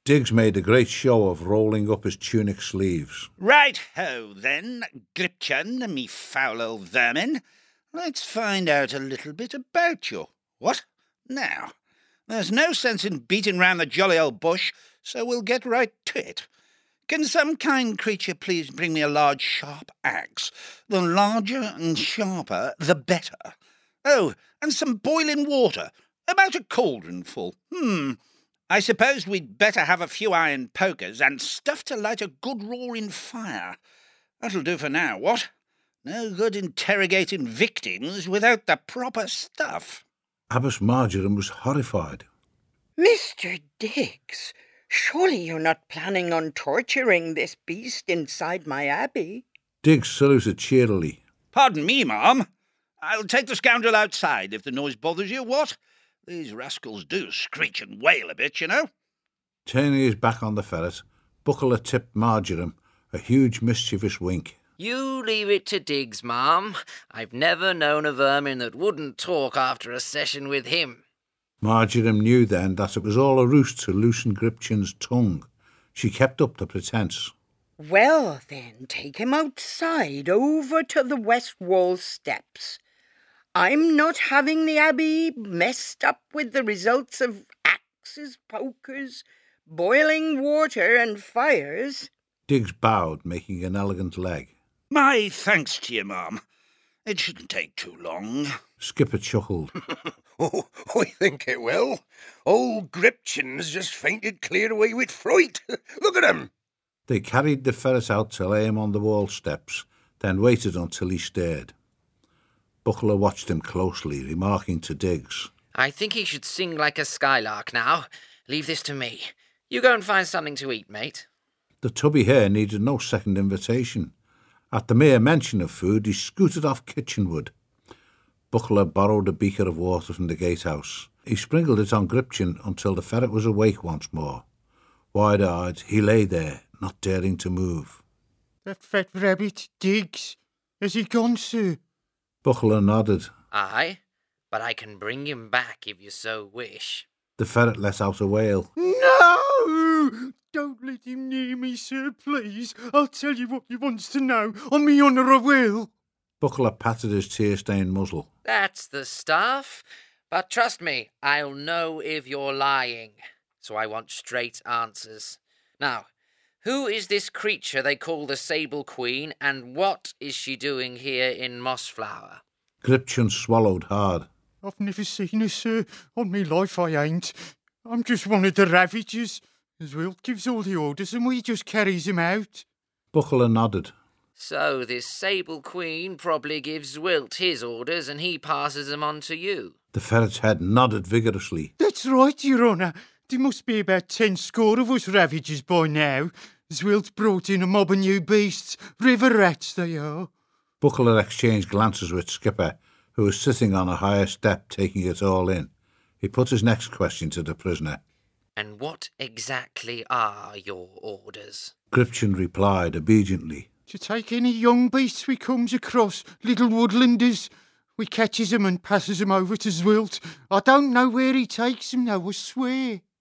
Diggs made a great show of rolling up his tunic sleeves. Right-ho, then, Gripchen, me foul old vermin. Let's find out a little bit about you. What? Now, there's no sense in beating round the jolly old bush, so we'll get right to it. Can some kind creature please bring me a large, sharp axe? The larger and sharper, the better. Oh, and some boiling water, about a cauldron full. I suppose we'd better have a few iron pokers and stuff to light a good roaring fire. That'll do for now, what? No good interrogating victims without the proper stuff. Abbess Marjoram was horrified. Mr. Diggs, surely you're not planning on torturing this beast inside my abbey? Diggs saluted cheerily. Pardon me, ma'am. I'll take the scoundrel outside if the noise bothers you, what? These rascals do screech and wail a bit, you know. Turning his back on the ferret, Buckler tipped Marjoram a huge mischievous wink. You leave it to Diggs, ma'am. I've never known a vermin that wouldn't talk after a session with him. Marjoram knew then that it was all a ruse to loosen Gripchen's tongue. She kept up the pretence. Well, then, take him outside, over to the west wall steps. I'm not having the abbey messed up with the results of axes, pokers, boiling water and fires. Diggs bowed, making an elegant leg. My thanks to you, ma'am. It shouldn't take too long. Skipper chuckled. Oh, I think it will. Old Gripchen's just fainted clear away with fright. Look at him. They carried the ferret out to lay him on the wall steps, then waited until he stirred. Buckler watched him closely, remarking to Diggs, I think he should sing like a skylark now. Leave this to me. You go and find something to eat, mate. The tubby hare needed no second invitation. At the mere mention of food, he scooted off kitchenward. Buckler borrowed a beaker of water from the gatehouse. He sprinkled it on Gripchen until the ferret was awake once more. Wide-eyed, he lay there, not daring to move. That fat rabbit, Diggs, has he gone, sir? Buckler nodded. Aye, but I can bring him back if you so wish. The ferret let out a wail. No! Don't let him near me, sir, please. I'll tell you what he wants to know. On me honour I will. Buckler patted his tear-stained muzzle. That's the stuff. But trust me, I'll know if you're lying. So I want straight answers. Now, who is this creature they call the Sable Queen, and what is she doing here in Mossflower? Gripchen swallowed hard. I've never seen her, sir. On me life I ain't. I'm just one of the ravagers. Zwilt gives all the orders and we just carries him out. Buckler nodded. So this Sable Queen probably gives Zwilt his orders and he passes them on to you. The ferret's head nodded vigorously. That's right, your honour. There must be about 10 score of us ravagers by now. Zwilt's brought in a mob of new beasts. River rats they are. Buckler exchanged glances with Skipper, who was sitting on a higher step taking it all in. He put his next question to the prisoner. And what exactly are your orders? Gripchen replied obediently. To take any young beasts we comes across, little woodlanders. We catches 'em and passes 'em over to Zwilt. I don't know where he takes 'em now, I swear.